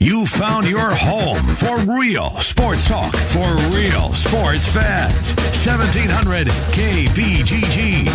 You found your home for real sports talk for real sports fans. 1700 KBGG.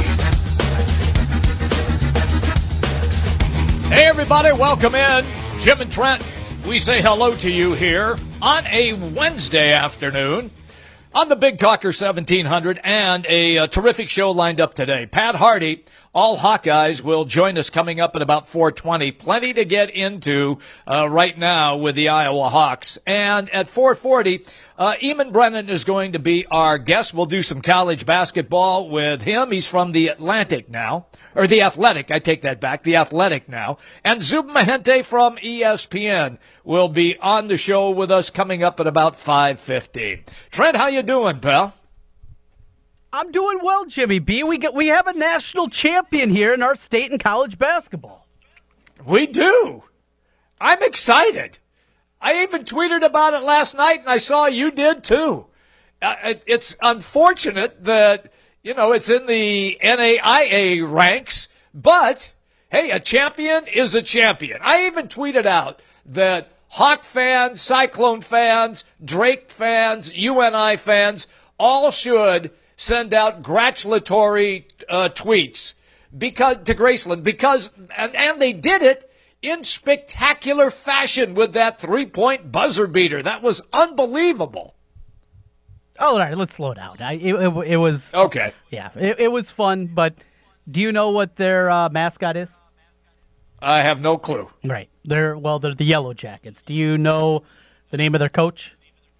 Hey, everybody. Welcome in. Jim and Trent, we say hello to you here on a Wednesday afternoon on the Big Talker 1700, and a terrific show lined up today. Pat Harty, all Hawkeyes, will join us coming up at about 4:20. Plenty to get into right now with the Iowa Hawks. And at 4:40, Eamon Brennan is going to be our guest. We'll do some college basketball with him. He's from the Atlantic now. Or the Athletic, I take that back, the Athletic now. And Zub Mahente from ESPN will be on the show with us coming up at about 5:15. Trent, how you doing, pal? I'm doing well, Jimmy B. We have a national champion here in our state in college basketball. We do. I'm excited. I even tweeted about it last night, and I saw you did too. It's unfortunate that, you know, it's in the NAIA ranks, but, hey, a champion is a champion. I even tweeted out that Hawk fans, Cyclone fans, Drake fans, UNI fans all should send out gratulatory tweets to Graceland because and they did it in spectacular fashion with that three-point buzzer beater. That was unbelievable. All right, let's slow down. It was okay. Yeah, it was fun. But do you know what their mascot is? I have no clue. Right, they're the Yellow Jackets. Do you know the name of their coach?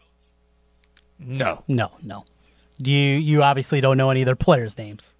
No. Do you obviously don't know any of their players' names?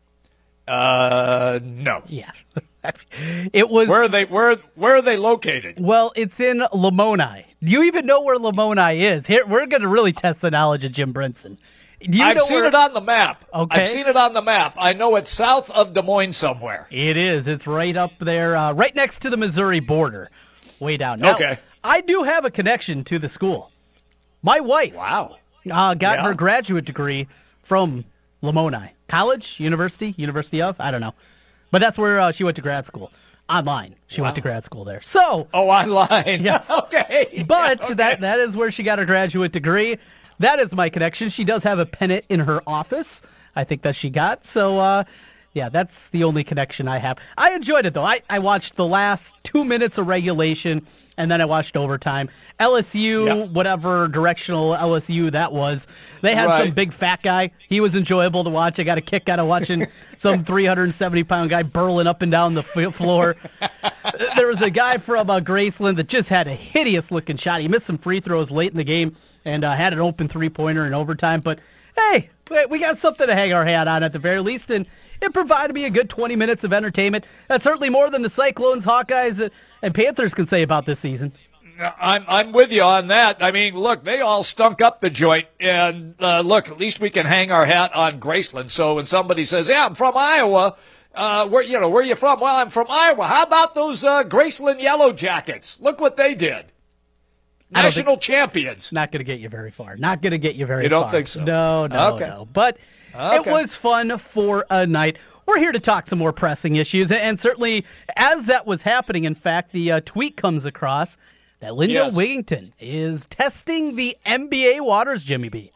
No. Yeah. It was. Where are they located? Well, it's in Lamoni. Do you even know where Lamoni is? Here, we're going to really test the knowledge of Jim Brinson. I've seen it on the map. Okay. I've seen it on the map. I know it's south of Des Moines somewhere. It is. It's right up there, right next to the Missouri border, way down. Now, okay. I do have a connection to the school. My wife. Wow. Got her graduate degree from Lamoni College, University of, I don't know. But that's where she went to grad school. Online. She went to grad school there. So. Oh, online. Yes. Okay. But okay. that is where she got her graduate degree. That is my connection. She does have a pennant in her office, I think, that she got. So, yeah, that's the only connection I have. I enjoyed it, though. I watched the last 2 minutes of regulation, and then I watched overtime. LSU, whatever directional LSU that was, they had some big fat guy. He was enjoyable to watch. I got a kick out of watching some 370-pound guy burling up and down the floor. There was a guy from Graceland that just had a hideous-looking shot. He missed some free throws late in the game and had an open three-pointer in overtime. But, hey, we got something to hang our hat on at the very least, and it provided me a good 20 minutes of entertainment. That's certainly more than the Cyclones, Hawkeyes, and Panthers can say about this season. I'm with you on that. I mean, look, they all stunk up the joint, and look, at least we can hang our hat on Graceland. So when somebody says, "Yeah, I'm from Iowa," where are you from? Well, I'm from Iowa. How about those Graceland Yellow Jackets? Look what they did. National champions. Not going to get you very far. Not going to get you very far. You don't think so? No. But it was fun for a night. We're here to talk some more pressing issues. And certainly, as that was happening, in fact, the tweet comes across that Lindell Wigington is testing the NBA waters, Jimmy B.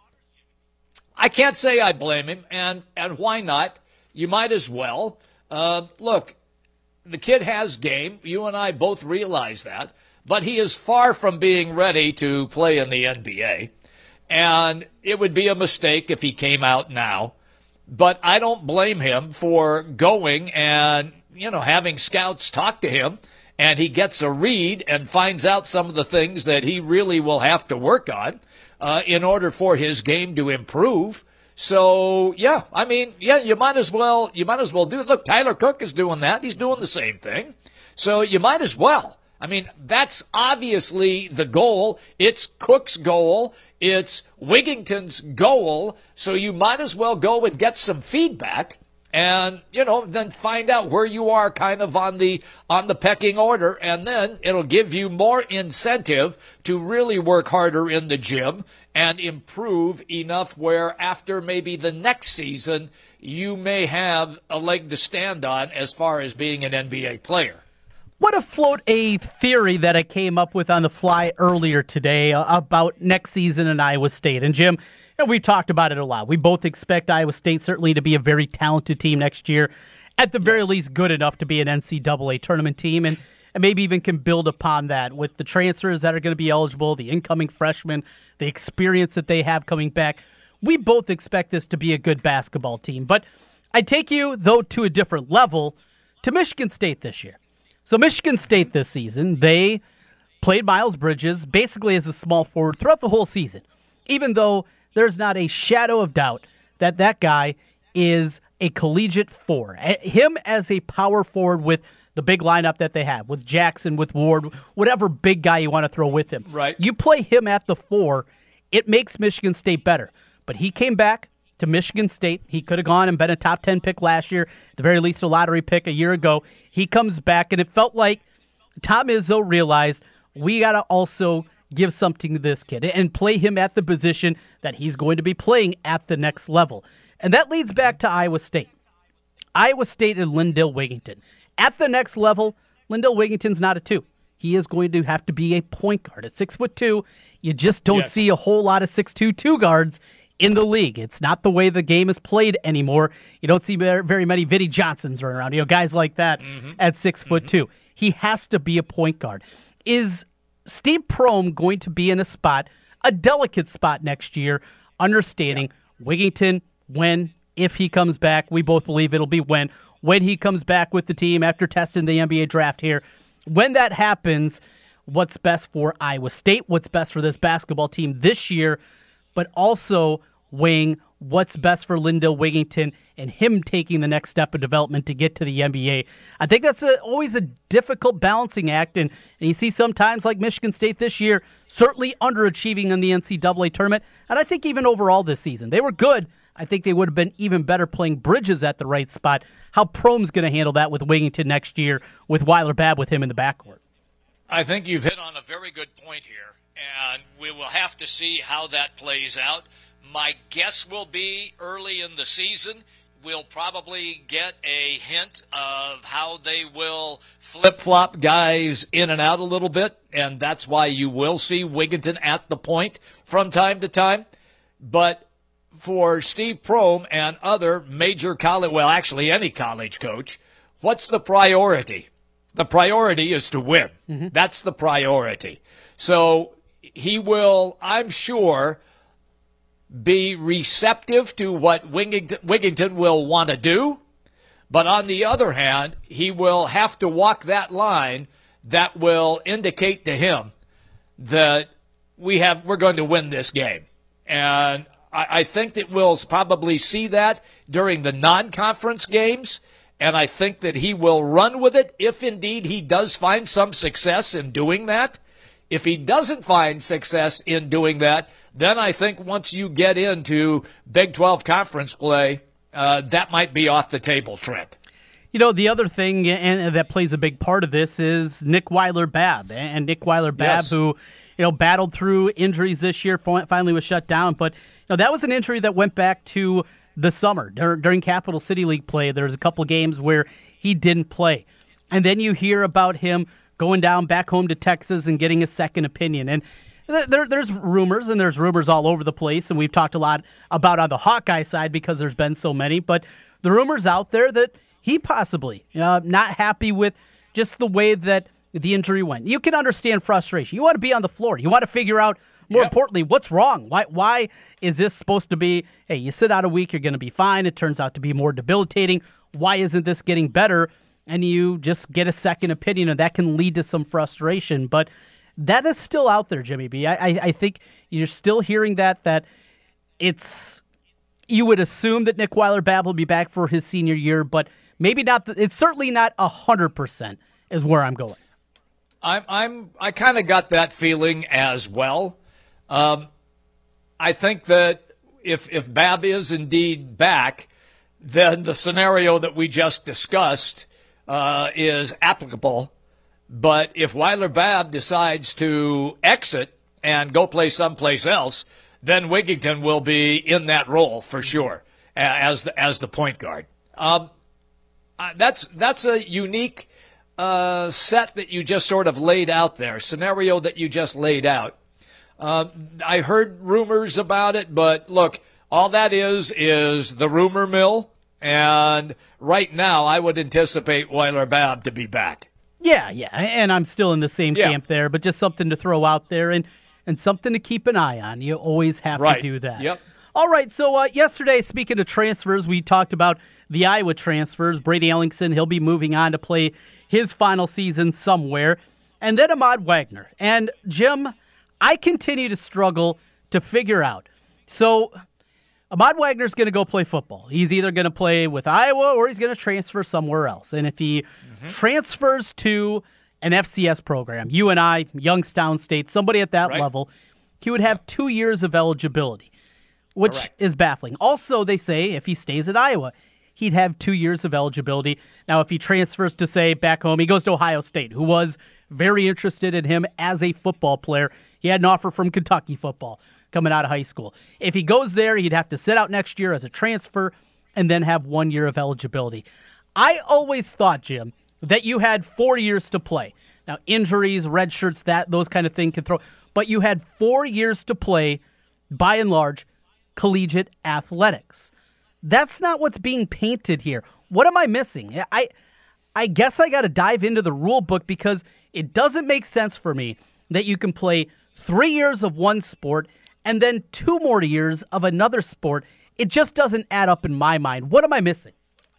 I can't say I blame him, and why not? You might as well. Look, the kid has game. You and I both realize that. But he is far from being ready to play in the NBA. And it would be a mistake if he came out now. But I don't blame him for going and, having scouts talk to him. And he gets a read and finds out some of the things that he really will have to work on in order for his game to improve. So, you might as well do it. Look, Tyler Cook is doing that. He's doing the same thing. So you might as well. I mean, that's obviously the goal. It's Cook's goal. It's Wigington's goal. So you might as well go and get some feedback and, then find out where you are kind of on the pecking order. And then it'll give you more incentive to really work harder in the gym and improve enough where after maybe the next season, you may have a leg to stand on as far as being an NBA player. want to float a theory that I came up with on the fly earlier today about next season in Iowa State. And Jim, we talked about it a lot. We both expect Iowa State certainly to be a very talented team next year, at the very least good enough to be an NCAA tournament team, and maybe even can build upon that with the transfers that are going to be eligible, the incoming freshmen, the experience that they have coming back. We both expect this to be a good basketball team. But I take you, though, to a different level, to Michigan State this year. So Michigan State this season, they played Miles Bridges basically as a small forward throughout the whole season, even though there's not a shadow of doubt that that guy is a collegiate four. Him as a power forward with the big lineup that they have, with Jackson, with Ward, whatever big guy you want to throw with him. Right. You play him at the four, it makes Michigan State better. But he came back to Michigan State. He could have gone and been a top 10 pick last year, at the very least a lottery pick a year ago. He comes back, and it felt like Tom Izzo realized we got to also give something to this kid and play him at the position that he's going to be playing at the next level. And that leads back to Iowa State. Iowa State and Lindell Wigington. At the next level, Lindell Wigington's not a 2. He is going to have to be a point guard. At 6'2", you just don't see a whole lot of 6'2" two guards in the league. It's not the way the game is played anymore. You don't see very many Vinnie Johnsons running around, guys like that at 6'2". He has to be a point guard. Is Steve Prohm going to be in a spot, a delicate spot next year, understanding Wigington, if he comes back, we both believe it'll be when he comes back with the team after testing the NBA draft here. When that happens, what's best for Iowa State, what's best for this basketball team this year, but also weighing what's best for Lindell Wigington and him taking the next step of development to get to the NBA. I think that's always a difficult balancing act, and you see sometimes like Michigan State this year, certainly underachieving in the NCAA tournament, and I think even overall this season. They were good. I think they would have been even better playing Bridges at the right spot. How Prohm's going to handle that with Wigington next year, with Weiler Babb with him in the backcourt. I think you've hit on a very good point here, and we will have to see how that plays out. My guess will be early in the season, we'll probably get a hint of how they will flip-flop guys in and out a little bit, and that's why you will see Wigington at the point from time to time. But for Steve Prohm and other major college, well, actually any college coach, what's the priority? The priority is to win. That's the priority. So he will, I'm sure, be receptive to what Wigington will want to do. But on the other hand, he will have to walk that line that will indicate to him that we're going to win this game. And I think that we'll probably see that during the non-conference games, and I think that he will run with it if indeed he does find some success in doing that. If he doesn't find success in doing that, then I think once you get into Big 12 conference play, that might be off the table, Trent. The other thing and that plays a big part of this is Nick Weiler Babb. And Nick Weiler Babb, who battled through injuries this year, finally was shut down. But that was an injury that went back to the summer. During Capital City League play, there's a couple of games where he didn't play. And then you hear about him going down back home to Texas and getting a second opinion. And there's rumors, and there's rumors all over the place, and we've talked a lot about on the Hawkeye side because there's been so many, but the rumors out there that he possibly not happy with just the way that the injury went. You can understand frustration. You want to be on the floor. You want to figure out, more importantly, what's wrong. Why is this supposed to be, hey, you sit out a week, you're going to be fine. It turns out to be more debilitating. Why isn't this getting better? And you just get a second opinion, and that can lead to some frustration. But that is still out there, Jimmy B. I think you're still hearing that it's, you would assume that Nick Weiler Babb will be back for his senior year, but maybe not. It's certainly not 100% is where I'm going. I kind of got that feeling as well. I think that if Babb is indeed back, then the scenario that we just discussed is applicable. But if Weiler Babb decides to exit and go play someplace else, then Wigington will be in that role for sure as the point guard. That's a unique set that you just sort of laid out there, scenario that you just laid out, I heard rumors about it, but look, all that is the rumor mill, and right now I would anticipate Weiler Babb to be back. Yeah, and I'm still in the same camp there, but just something to throw out there and something to keep an eye on. You always have to do that. Yep. All right, so yesterday, speaking of transfers, we talked about the Iowa transfers. Brady Ellingson, he'll be moving on to play his final season somewhere. And then Ahmad Wagner. And, Jim, I continue to struggle to figure out. So, Ahmad Wagner's going to go play football. He's either going to play with Iowa or he's going to transfer somewhere else. And if he transfers to an FCS program, UNI, Youngstown State, somebody at that level, he would have 2 years of eligibility, which is baffling. Also, they say if he stays at Iowa, he'd have 2 years of eligibility. Now, if he transfers to, say, back home, he goes to Ohio State, who was very interested in him as a football player. He had an offer from Kentucky football coming out of high school. If he goes there, he'd have to sit out next year as a transfer and then have 1 year of eligibility. I always thought, Jim, that you had 4 years to play. Now, injuries, red shirts, those kind of things can throw. But you had 4 years to play, by and large, collegiate athletics. That's not what's being painted here. What am I missing? I guess I got to dive into the rule book because it doesn't make sense for me that you can play 3 years of one sport and then 2 more years of another sport. It just doesn't add up in my mind. What am I missing?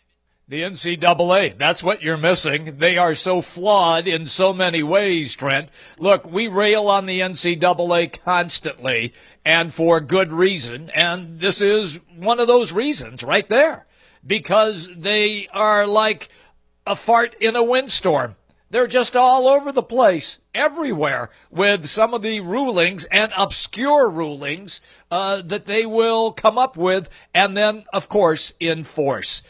The NCAA, that's what you're missing. They are so flawed in so many ways, Trent. Look, we rail on the NCAA constantly, and for good reason, and this is one of those reasons right there, because they are like a fart in a windstorm. They're just all over the place, everywhere, with some of the rulings and obscure rulings that they will come up with and then, of course, enforce.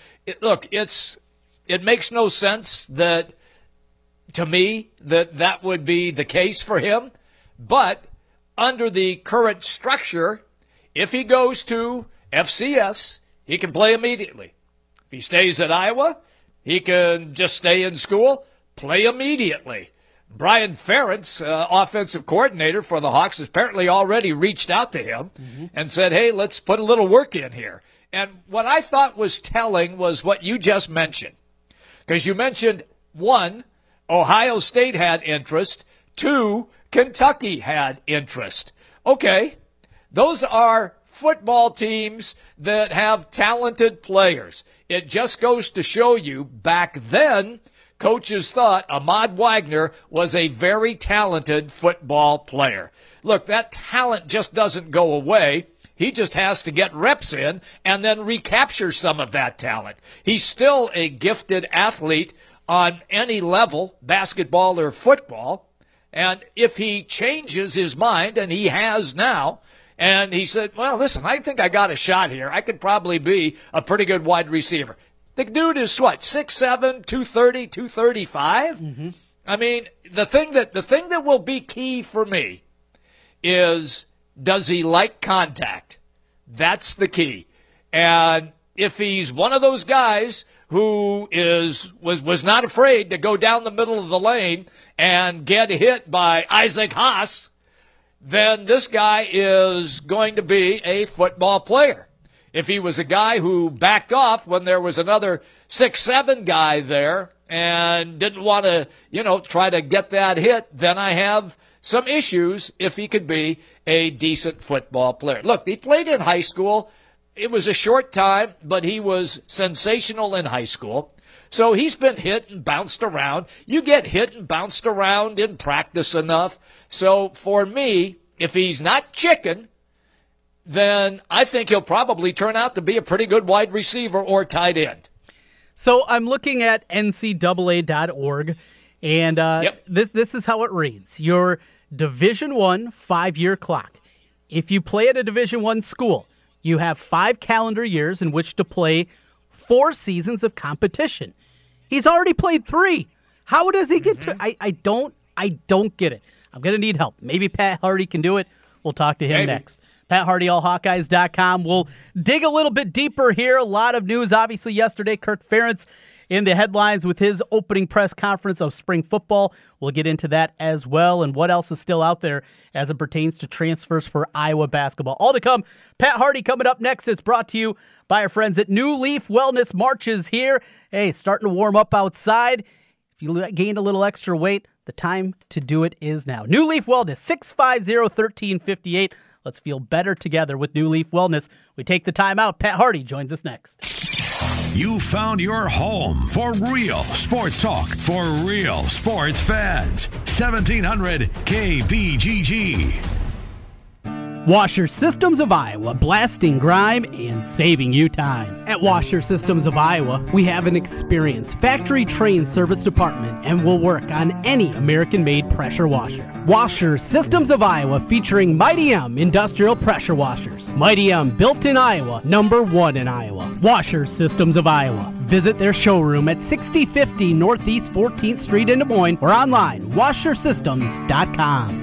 It makes no sense that, to me, that would be the case for him. But under the current structure, if he goes to FCS, he can play immediately. If he stays at Iowa, he can just stay in school, play immediately. Brian Ferentz, offensive coordinator for the Hawks, has apparently already reached out to him and said, hey, let's put a little work in here. And what I thought was telling was what you just mentioned. Because you mentioned, 1, Ohio State had interest. 2, Kentucky had interest. Okay, those are football teams that have talented players. It just goes to show you, back then, coaches thought Ahmad Wagner was a very talented football player. Look, that talent just doesn't go away. He just has to get reps in and then recapture some of that talent. He's still a gifted athlete on any level, basketball or football. And if he changes his mind, and he has now, and he said, well, listen, I think I got a shot here. I could probably be a pretty good wide receiver. The dude is what, 6'7", 230, 235? I mean, the thing that will be key for me is, does he like contact? That's the key. And if he's one of those guys who was not afraid to go down the middle of the lane and get hit by Isaac Haas, then this guy is going to be a football player. If he was a guy who backed off when there was another 6'7" guy there and didn't want to, try to get that hit, then I have some issues if he could be a decent football player. Look, he played in high school. It was a short time, but he was sensational in high school. So he's been hit and bounced around. You get hit and bounced around in practice enough. So for me, if he's not chicken, then I think he'll probably turn out to be a pretty good wide receiver or tight end. So I'm looking at ncaa.org, and this is how it reads. Your Division I 5-year clock. If you play at a Division I school, you have 5 calendar years in which to play 4 seasons of competition. He's already played 3. How does he get to? I don't get it. I'm going to need help. Maybe Pat Hardy can do it. We'll talk to him next. Pat Hardy, allhawkeyes.com. We'll dig a little bit deeper here. A lot of news, obviously, yesterday. Kirk Ferentz in the headlines with his opening press conference of spring football. We'll get into that as well and what else is still out there as it pertains to transfers for Iowa basketball. All to come. Pat Harty coming up next. It's brought to you by our friends at New Leaf Wellness. March is here. Hey, starting to warm up outside. If you gained a little extra weight, the time to do it is now. New Leaf Wellness, 650-1358. Let's feel better together with New Leaf Wellness. We take the time out. Pat Harty joins us next. You found your home for real sports talk for real sports fans. 1700 KBGG. Washer Systems of Iowa, blasting grime and saving you time. At Washer Systems of Iowa, we have an experienced factory-trained service department and will work on any American-made pressure washer. Washer Systems of Iowa, featuring Mighty M industrial pressure washers. Mighty M, built in Iowa, #1 in Iowa. Washer Systems of Iowa. Visit their showroom at 6050 Northeast 14th Street in Des Moines or online, washersystems.com.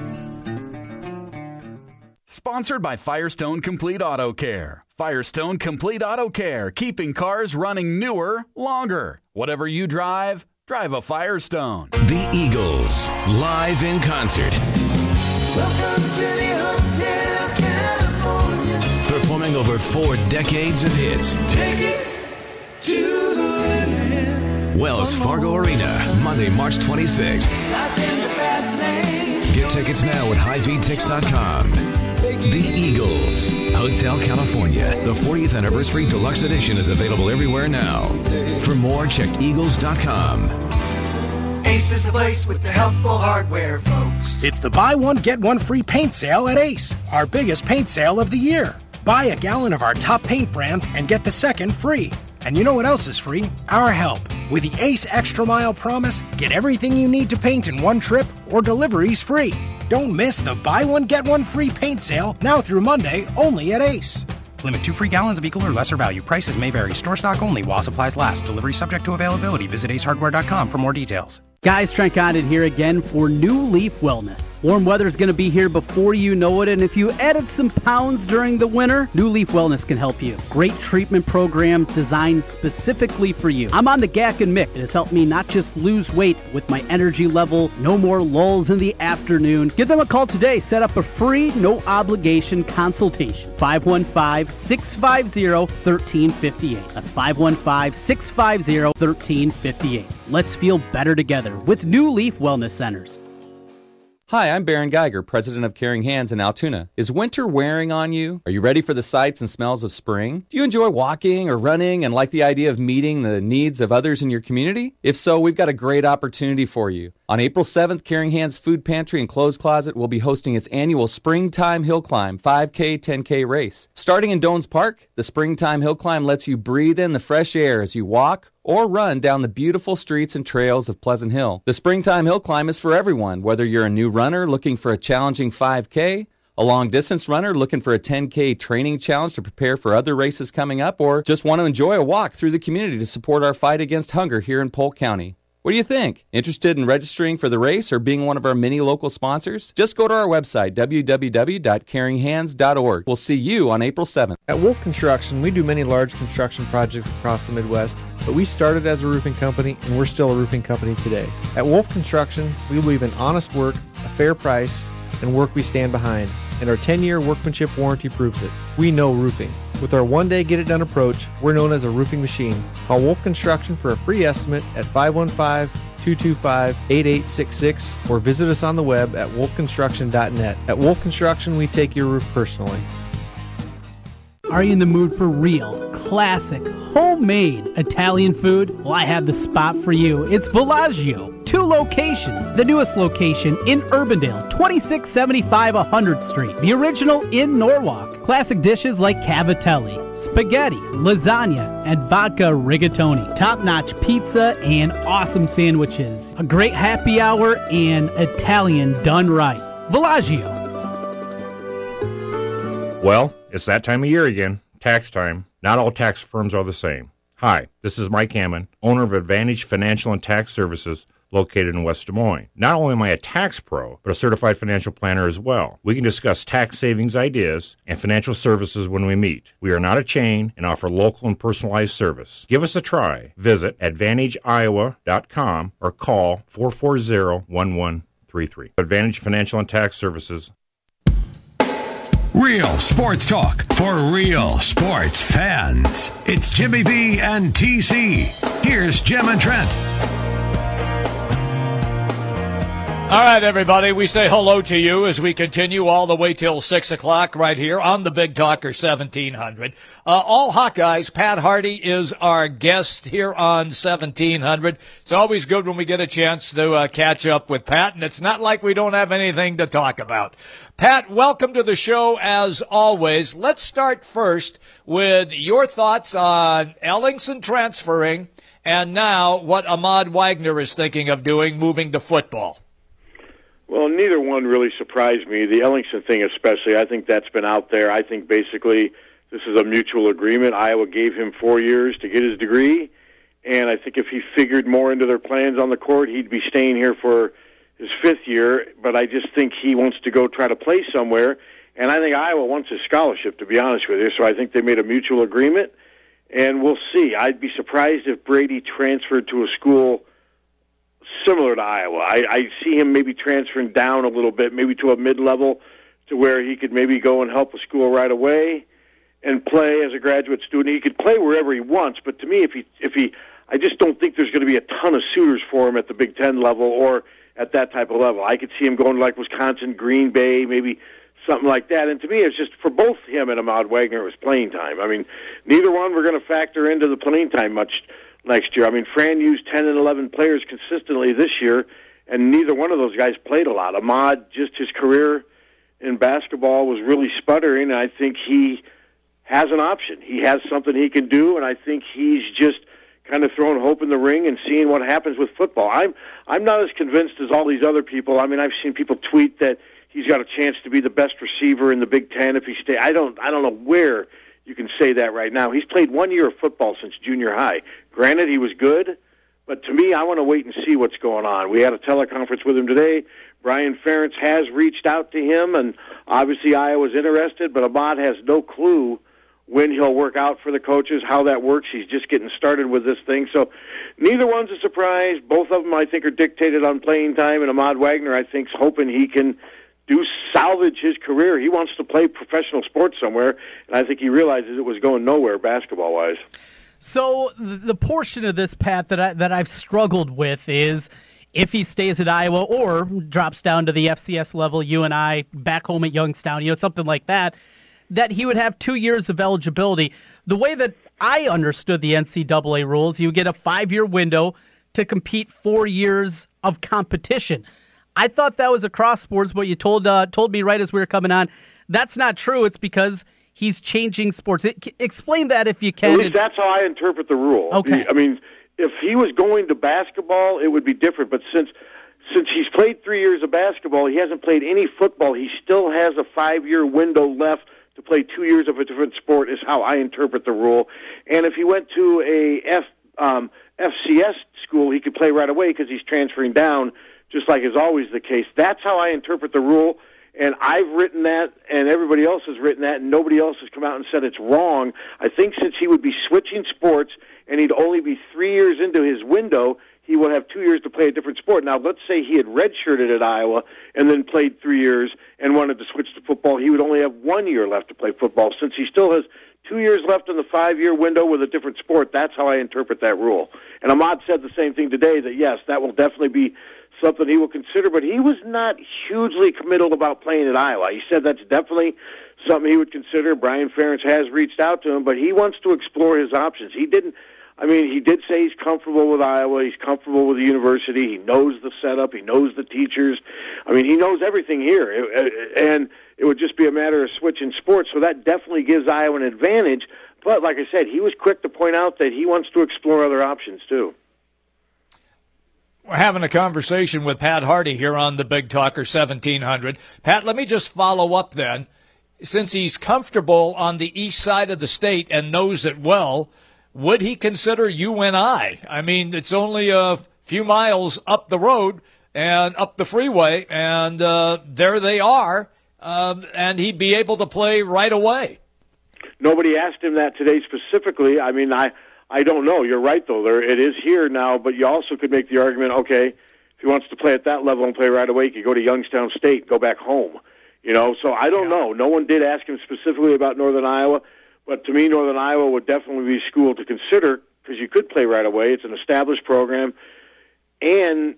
Sponsored by Firestone Complete Auto Care. Firestone Complete Auto Care, keeping cars running newer, longer. Whatever you drive, drive a Firestone. The Eagles, live in concert. Welcome to the Hotel California. Performing over 4 decades of hits. Take it to the limit. Wells Fargo Arena, Monday, March 26th. Life in the fast lane. Get tickets now at HighVTix.com. The Eagles, Hotel California. The 40th Anniversary Deluxe Edition is available everywhere now. For more, check Eagles.com. Ace is the place with the helpful hardware, folks. It's the buy one, get one free paint sale at Ace, our biggest paint sale of the year. Buy a gallon of our top paint brands and get the second free. And you know what else is free? Our help. With the Ace Extra Mile Promise, get everything you need to paint in one trip or deliveries free. Don't miss the buy one, get one free paint sale now through Monday only at Ace. Limit 2 free gallons of equal or lesser value. Prices may vary. Store stock only while supplies last. Delivery subject to availability. Visit acehardware.com for more details. Guys, Trent Condon here again for New Leaf Wellness. Warm weather is going to be here before you know it, and if you added some pounds during the winter, New Leaf Wellness can help you. Great treatment programs designed specifically for you. I'm on the GAC and Mick. It has helped me not just lose weight with my energy level, no more lulls in the afternoon. Give them a call today. Set up a free, no-obligation consultation. 515-650-1358. That's 515-650-1358. Let's feel better together with New Leaf Wellness Centers. Hi, I'm Baron Geiger, president of Caring Hands in Altoona. Is winter wearing on you? Are you ready for the sights and smells of spring? Do you enjoy walking or running and like the idea of meeting the needs of others in your community? If so, we've got a great opportunity for you. On April 7th, Caring Hands Food Pantry and Clothes Closet will be hosting its annual Springtime Hill Climb 5K, 10K race. Starting in Dones Park, the Springtime Hill Climb lets you breathe in the fresh air as you walk or run down the beautiful streets and trails of Pleasant Hill. The Springtime Hill Climb is for everyone, whether you're a new runner looking for a challenging 5K, a long-distance runner looking for a 10K training challenge to prepare for other races coming up, or just want to enjoy a walk through the community to support our fight against hunger here in Polk County. What do you think? Interested in registering for the race or being one of our many local sponsors? Just go to our website, www.caringhands.org. We'll see you on April 7th. At Wolf Construction, we do many large construction projects across the Midwest, but we started as a roofing company and we're still a roofing company today. At Wolf Construction, we believe in honest work, a fair price, and work we stand behind. And our 10-year workmanship warranty proves it. We know roofing. With our one-day get-it-done approach, we're known as a roofing machine. Call Wolf Construction for a free estimate at 515-225-8866 or visit us on the web at wolfconstruction.net. At Wolf Construction, we take your roof personally. Are you in the mood for real, classic, homemade Italian food? Well, I have the spot for you. It's Villaggio. 2 locations. The newest location in Urbandale, 2675 100th Street. The original in Norwalk. Classic dishes like cavatelli, spaghetti, lasagna, and vodka rigatoni. Top-notch pizza and awesome sandwiches. A great happy hour and Italian done right. Villaggio. Well, it's that time of year again, tax time. Not all tax firms are the same. Hi, this is Mike Hammond, owner of Advantage Financial and Tax Services, located in West Des Moines. Not only am I a tax pro, but a certified financial planner as well. We can discuss tax savings ideas and financial services when we meet. We are not a chain and offer local and personalized service. Give us a try. Visit AdvantageIowa.com or call 440-1133. Advantage Financial and Tax Services. Real sports talk for real sports fans. It's Jimmy B and TC. Here's Jim and Trent. All right, everybody, we say hello to you as we continue all the way till 6 o'clock right here on the Big Talker 1700. All Hawkeyes, Pat Harty is our guest here on 1700. It's always good when we get a chance to catch up with Pat, and it's not like we don't have anything to talk about. Pat, welcome to the show as always. Let's start first with your thoughts on Ellingson transferring and now what Ahmad Wagner is thinking of doing, moving to football. Well, neither one really surprised me. The Ellingson thing especially, I think that's been out there. I think basically this is a mutual agreement. Iowa gave him 4 years to get his degree, and I think if he figured more into their plans on the court, he'd be staying here for his 5th year, but I just think he wants to go try to play somewhere, and I think Iowa wants his scholarship, to be honest with you, so I think they made a mutual agreement, and we'll see. I'd be surprised if Brady transferred to a school similar to Iowa. I see him maybe transferring down a little bit, maybe to a mid-level, to where he could maybe go and help a school right away and play as a graduate student. He could play wherever he wants, but to me, if he, I just don't think there's going to be a ton of suitors for him at the Big Ten level or at that type of level. I could see him going to like Wisconsin, Green Bay, maybe something like that. And to me, it's just for both him and Ahmad Wagner, it was playing time. I mean, neither one were going to factor into the playing time much next year. I mean, Fran used 10 and 11 players consistently this year, and neither one of those guys played a lot. Ahmad, just his career in basketball was really sputtering, and I think he has an option. He has something he can do, and I think he's just kind of throwing hope in the ring and seeing what happens with football. I'm not as convinced as all these other people. I mean, I've seen people tweet that he's got a chance to be the best receiver in the Big Ten if he stays. I don't know where you can say that right now. He's played 1 year of football since junior high. Granted, he was good, but to me, I want to wait and see what's going on. We had a teleconference with him today. Brian Ferentz has reached out to him, and obviously Iowa's interested, but Ahmad has no clue when he'll work out for the coaches, how that works. He's just getting started with this thing. So neither one's a surprise. Both of them, I think, are dictated on playing time, and Ahmad Wagner, I think, is hoping he can salvage his career. He wants to play professional sports somewhere, and I think he realizes it was going nowhere basketball-wise. So the portion of this, Pat, that I've struggled with is if he stays at Iowa or drops down to the FCS level, UNI, back home at Youngstown, something like that, that he would have 2 years of eligibility. The way that I understood the NCAA rules, you get a 5-year window to compete 4 years of competition. I thought that was across sports, but you told me right as we were coming on, that's not true. It's because he's changing sports. Explain that if you can. At least that's how I interpret the rule. Okay. I mean, if he was going to basketball, it would be different. But since he's played 3 years of basketball, he hasn't played any football. He still has a 5-year window left to play 2 years of a different sport is how I interpret the rule. And if he went to a FCS school, he could play right away because he's transferring down, just like is always the case. That's how I interpret the rule. And I've written that, and everybody else has written that, and nobody else has come out and said it's wrong. I think since he would be switching sports and he'd only be 3 years into his window, he would have 2 years to play a different sport. Now, let's say he had redshirted at Iowa and then played 3 years and wanted to switch to football. He would only have 1 year left to play football. Since he still has 2 years left in the 5-year window with a different sport, that's how I interpret that rule. And Ahmad said the same thing today, that yes, that will definitely be something he will consider, but he was not hugely committal about playing at Iowa. He said that's definitely something he would consider. Brian Ferentz has reached out to him, but he wants to explore his options. He did say he's comfortable with Iowa. He's comfortable with the university. He knows the setup. He knows the teachers. I mean, he knows everything here, and it would just be a matter of switching sports, so that definitely gives Iowa an advantage. But like I said, he was quick to point out that he wants to explore other options, too. We're having a conversation with Pat Harty here on the Big Talker 1700. Pat, let me just follow up then. Since he's comfortable on the east side of the state and knows it well, would he consider UNI? I mean, it's only a few miles up the road and up the freeway, and there they are, and he'd be able to play right away. Nobody asked him that today specifically. I mean, I don't know. You're right, though. It is here now, but you also could make the argument, okay, if he wants to play at that level and play right away, he could go to Youngstown State, go back home. So I don't know. No one did ask him specifically about Northern Iowa, but to me, Northern Iowa would definitely be a school to consider because you could play right away. It's an established program, and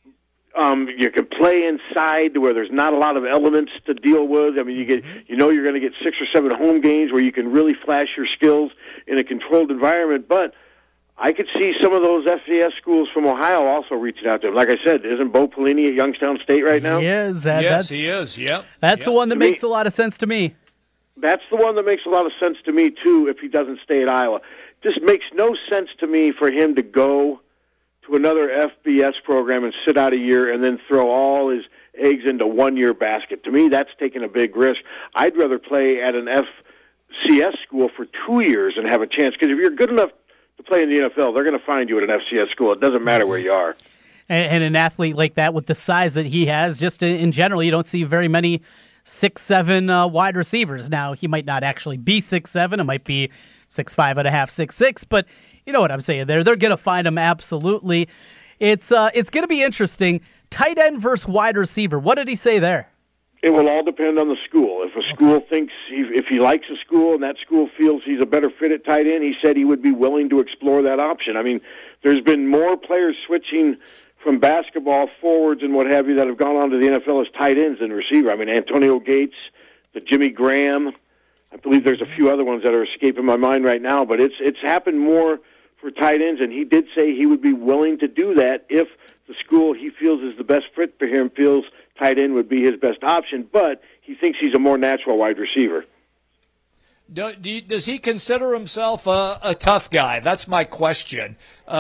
you can play inside where there's not a lot of elements to deal with. I mean, you're going to get 6 or 7 home games where you can really flash your skills in a controlled environment. But I could see some of those FCS schools from Ohio also reaching out to him. Like I said, isn't Bo Pelini at Youngstown State right now? He is. Yes, he is. Yep. That's the one that makes a lot of sense to me. That's the one that makes a lot of sense to me, too, if he doesn't stay at Iowa. Just makes no sense to me for him to go to another FBS program and sit out a year and then throw all his eggs into one-year basket. To me, that's taking a big risk. I'd rather play at an FCS school for 2 years and have a chance, because if you're good enough to play in the NFL, they're going to find you at an FCS school. It doesn't matter where you are. And an athlete like that with the size that he has, just in general, you don't see very many 6'7" wide receivers. Now, he might not actually be 6'7". It might be 6'5.5", 6'6", but you know what I'm saying. They're going to find him absolutely. It's going to be interesting. Tight end versus wide receiver. What did he say there? It will all depend on the school. If a school thinks, if he likes a school and that school feels he's a better fit at tight end, he said he would be willing to explore that option. I mean, there's been more players switching from basketball forwards and what have you that have gone on to the NFL as tight ends than receiver. I mean, Antonio Gates, the Jimmy Graham. I believe there's a few other ones that are escaping my mind right now, but it's happened more for tight ends, and he did say he would be willing to do that if the school he feels is the best fit for him feels tight end would be his best option, but he thinks he's a more natural wide receiver. Does he consider himself a tough guy? That's my question.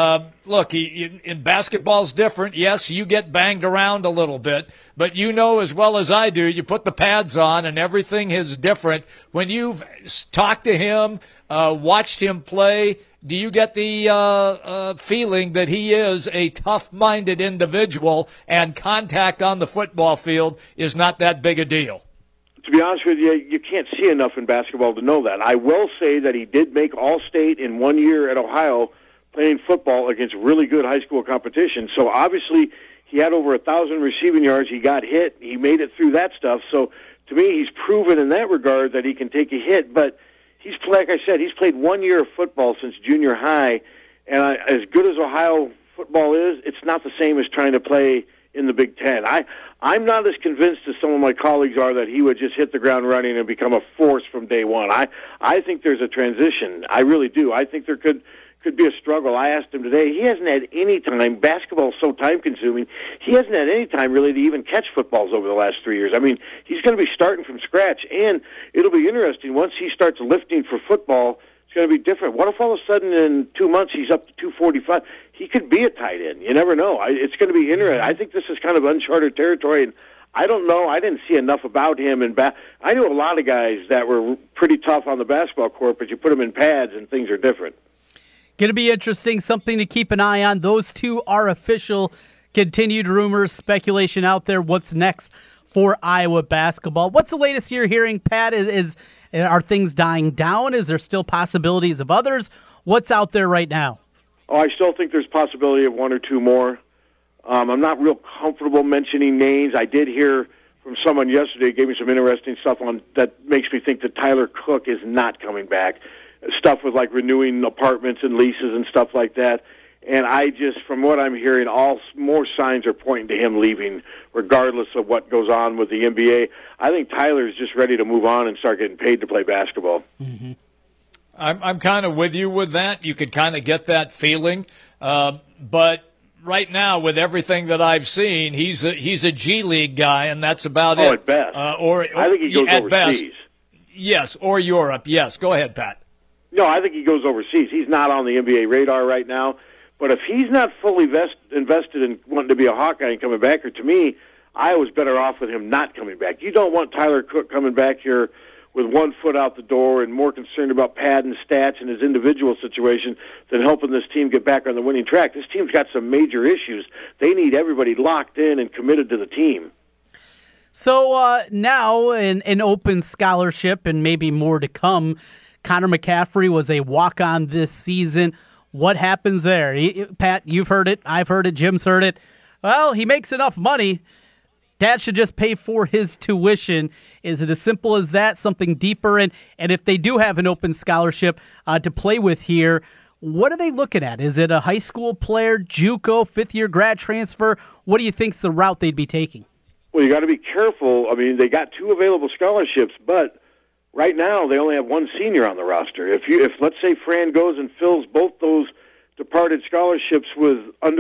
Look, in basketball's different. Yes, you get banged around a little bit, but you know as well as I do, you put the pads on and everything is different. When you've talked to him, watched him play, do you get the feeling that he is a tough-minded individual and contact on the football field is not that big a deal? To be honest with you, you can't see enough in basketball to know that. I will say that he did make All-State in 1 year at Ohio playing football against really good high school competition. So obviously he had over 1,000 receiving yards. He got hit. He made it through that stuff. So to me, he's proven in that regard that he can take a hit. But he's, like I said, he's played 1 year of football since junior high. And as good as Ohio football is, it's not the same as trying to play in the Big Ten. I'm not as convinced as some of my colleagues are that he would just hit the ground running and become a force from day one. I think there's a transition. I really do. I think there could be a struggle. I asked him today. He hasn't had any time. Basketball is so time-consuming. He hasn't had any time really to even catch footballs over the last 3 years. I mean, he's going to be starting from scratch, and it'll be interesting. Once he starts lifting for football, it's going to be different. What if all of a sudden in 2 months he's up to 245? He could be a tight end. You never know. It's going to be interesting. I think this is kind of uncharted territory, and I don't know. I didn't see enough about him. I knew a lot of guys that were pretty tough on the basketball court, but you put them in pads and things are different. Going to be interesting, something to keep an eye on. Those two are official. Continued rumors, speculation out there. What's next for Iowa basketball? What's the latest you're hearing, Pat? Are things dying down? Is there still possibilities of others? What's out there right now? Oh, I still think there's possibility of one or two more. I'm not real comfortable mentioning names. I did hear from someone yesterday, gave me some interesting stuff on that makes me think that Tyler Cook is not coming back. Stuff with like renewing apartments and leases and stuff like that. And I just, from what I'm hearing, more signs are pointing to him leaving, regardless of what goes on with the NBA. I think Tyler's just ready to move on and start getting paid to play basketball. Mm-hmm. I'm kind of with you with that. You could kind of get that feeling. But right now, with everything that I've seen, he's a G League guy, and that's about it. At best. I think he goes at overseas. Best, yes, or Europe. Yes, go ahead, Pat. No, I think he goes overseas. He's not on the NBA radar right now. But if he's not fully invested in wanting to be a Hawkeye and coming back, or to me, I was better off with him not coming back. You don't want Tyler Cook coming back here with one foot out the door and more concerned about padding stats and his individual situation than helping this team get back on the winning track. This team's got some major issues. They need everybody locked in and committed to the team. So now an open scholarship and maybe more to come. Connor McCaffrey was a walk-on this season. What happens there? Pat, you've heard it. I've heard it. Jim's heard it. Well, he makes enough money. Dad should just pay for his tuition. Is it as simple as that? Something deeper? And if they do have an open scholarship to play with here, what are they looking at? Is it a high school player, JUCO, fifth-year grad transfer? What do you think's the route they'd be taking? Well, you got to be careful. I mean, they got 2 available scholarships, but right now they only have 1 senior on the roster. If let's say Fran goes and fills both those departed scholarships with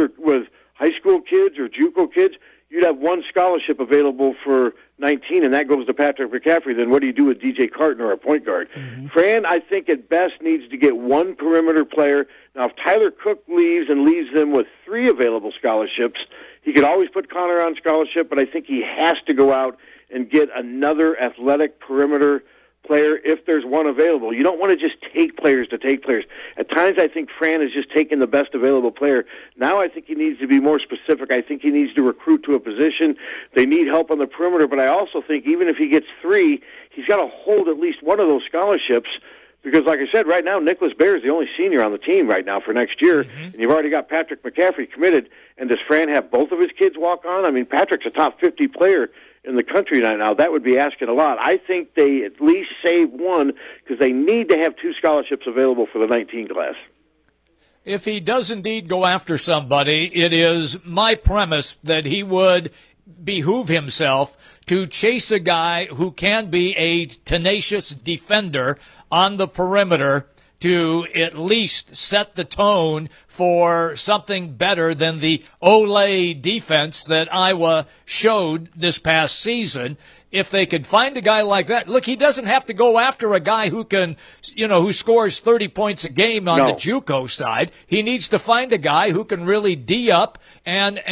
high school kids or JUCO kids, you'd have 1 scholarship available for 19, and that goes to Patrick McCaffrey. Then what do you do with DJ Carton or a point guard? Mm-hmm. Fran, I think at best needs to get 1 perimeter player. Now, if Tyler Cook leaves and leaves them with 3 available scholarships, he could always put Connor on scholarship, but I think he has to go out and get another athletic perimeter player if there's one available. You don't want to just take players to take players. At times I think Fran has just taken the best available player. Now I think he needs to be more specific. I think he needs to recruit to a position. They need help on the perimeter, but I also think even if he gets 3, he's got to hold at least one of those scholarships because, like I said, right now Nicholas Baer is the only senior on the team right now for next year, and you've already got Patrick McCaffrey committed. And does Fran have both of his kids walk on? I mean, Patrick's a top 50 player in the country right now. That would be asking a lot. I think they at least save 1 because they need to have 2 scholarships available for the 19 class. If he does indeed go after somebody, it is my premise that he would behoove himself to chase a guy who can be a tenacious defender on the perimeter to at least set the tone for something better than the Ole defense that Iowa showed this past season. If they could find a guy like that, look, he doesn't have to go after a guy who can, who scores 30 points a game on the JUCO side. He needs to find a guy who can really D up and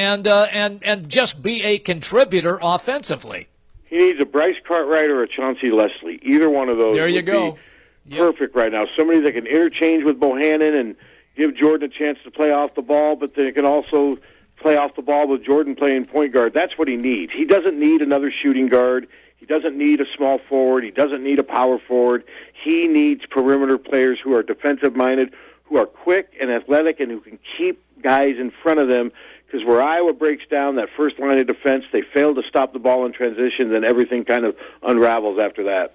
just be a contributor offensively. He needs a Bryce Cartwright or a Chauncey Leslie. Either one of those. There you go. Perfect right now. Somebody that can interchange with Bohannon and give Jordan a chance to play off the ball, but they can also play off the ball with Jordan playing point guard. That's what he needs. He doesn't need another shooting guard. He doesn't need a small forward. He doesn't need a power forward. He needs perimeter players who are defensive-minded, who are quick and athletic, and who can keep guys in front of them. Because where Iowa breaks down that first line of defense, they fail to stop the ball in transition, then everything kind of unravels after that.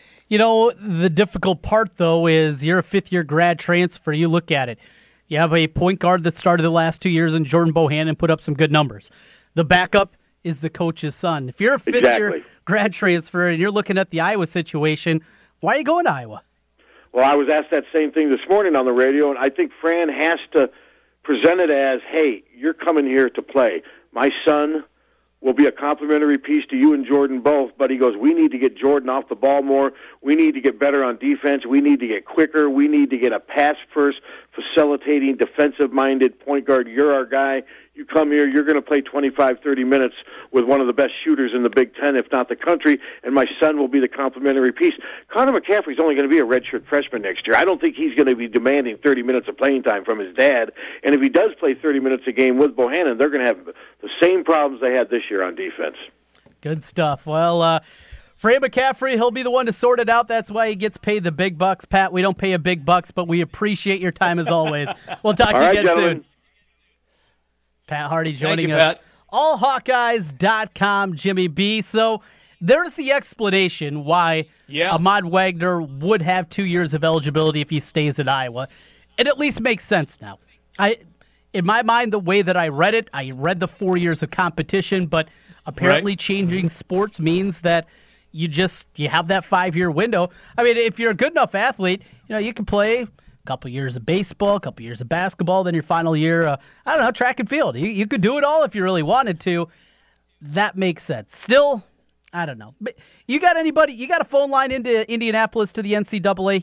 The difficult part, though, is you're a fifth-year grad transfer. You look at it. You have a point guard that started the last 2 years in Jordan Bohannon and put up some good numbers. The backup is the coach's son. If you're a fifth-year grad transfer and you're looking at the Iowa situation, why are you going to Iowa? Well, I was asked that same thing this morning on the radio, and I think Fran has to present it as, hey, you're coming here to play. My son will be a complimentary piece to you and Jordan both, but he goes, we need to get Jordan off the ball more. We need to get better on defense. We need to get quicker. We need to get a pass-first, facilitating, defensive-minded point guard. You're our guy. You come here, you're going to play 25, 30 minutes with one of the best shooters in the Big Ten, if not the country, and my son will be the complimentary piece. Connor McCaffrey's only going to be a redshirt freshman next year. I don't think he's going to be demanding 30 minutes of playing time from his dad, and if he does play 30 minutes a game with Bohannon, they're going to have the same problems they had this year on defense. Good stuff. Well, Fran McCaffrey, he'll be the one to sort it out. That's why he gets paid the big bucks. Pat, we don't pay a big bucks, but we appreciate your time as always. We'll talk to you again soon. Pat Hardy joining us. Pat. AllHawkeyes.com, Jimmy B. So there's the explanation why Ahmad Wagner would have 2 years of eligibility if he stays at Iowa. It at least makes sense now. In my mind, the way that I read the 4 years of competition, but apparently changing sports means that you have that 5-year window. I mean, if you're a good enough athlete, you can play couple years of baseball, a couple years of basketball, then your final year, track and field. You could do it all if you really wanted to. That makes sense. Still, I don't know. But you got a phone line into Indianapolis to the NCAA?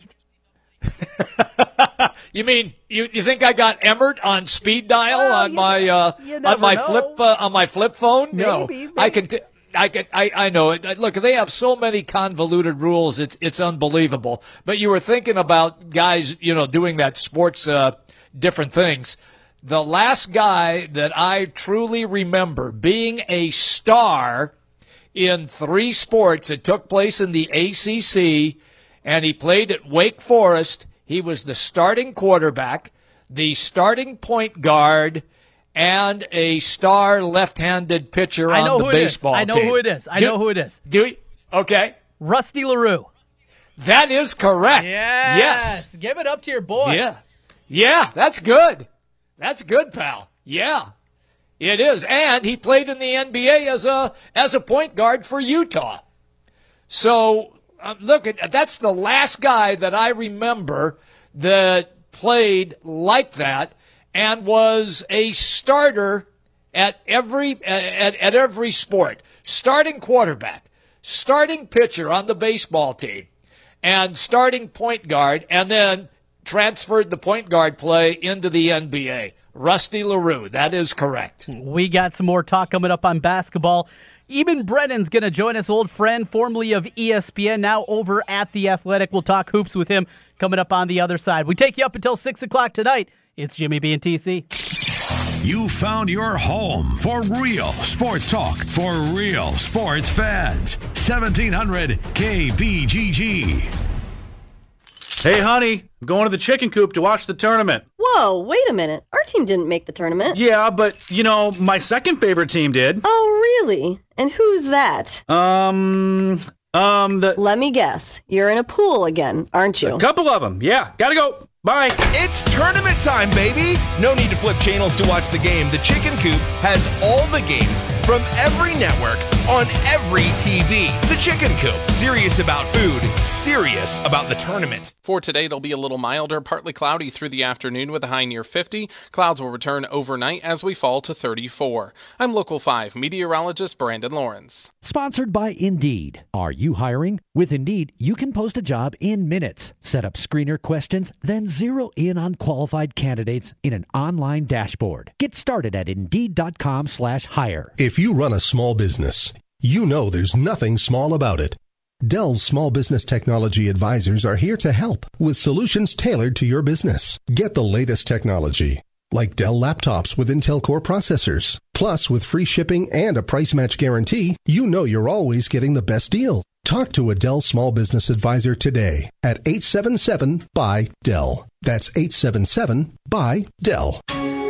You mean you think I got Emmert on speed dial on my flip phone? Maybe. I can. I know it. Look, they have so many convoluted rules. It's unbelievable. But you were thinking about guys, doing that sports, different things. The last guy that I truly remember being a star in 3 sports, it took place in the ACC, and he played at Wake Forest. He was the starting quarterback, the starting point guard, and a star left-handed pitcher on the baseball team. I know who it is. Do you? Okay. Rusty LaRue. That is correct. Yes. Give it up to your boy. Yeah, that's good. That's good, pal. Yeah, it is. And he played in the NBA as a point guard for Utah. So, that's the last guy that I remember that played like that and was a starter at every sport. Starting quarterback, starting pitcher on the baseball team, and starting point guard, and then transferred the point guard play into the NBA. Rusty LaRue, that is correct. We got some more talk coming up on basketball. Eben Brennan's going to join us, old friend, formerly of ESPN, now over at The Athletic. We'll talk hoops with him coming up on the other side. We take you up until 6 o'clock tonight. It's Jimmy B and TC. You found your home for real sports talk for real sports fans. 1700 KBGG. Hey, honey, I'm going to the chicken coop to watch the tournament. Whoa, wait a minute. Our team didn't make the tournament. Yeah, but, my second favorite team did. Oh, really? And who's that? Let me guess. You're in a pool again, aren't you? A couple of them. Yeah, gotta go. Bye. It's tournament time, baby! No need to flip channels to watch the game. The Chicken Coop has all the games from every network on every TV. The Chicken Coop. Serious about food, serious about the tournament. For today, it'll be a little milder, partly cloudy through the afternoon with a high near 50. Clouds will return overnight as we fall to 34. I'm Local 5 meteorologist Brandon Lawrence. Sponsored by Indeed. Are you hiring? With Indeed, you can post a job in minutes, set up screener questions, then zero in on qualified candidates in an online dashboard. Get started at Indeed.com/hire. If you run a small business, you know there's nothing small about it. Dell's Small Business Technology Advisors are here to help with solutions tailored to your business. Get the latest technology, like Dell laptops with Intel Core processors. Plus, with free shipping and a price match guarantee, you know you're always getting the best deal. Talk to a Dell Small Business Advisor today at 877-BUY-DELL. That's 877-BUY-DELL.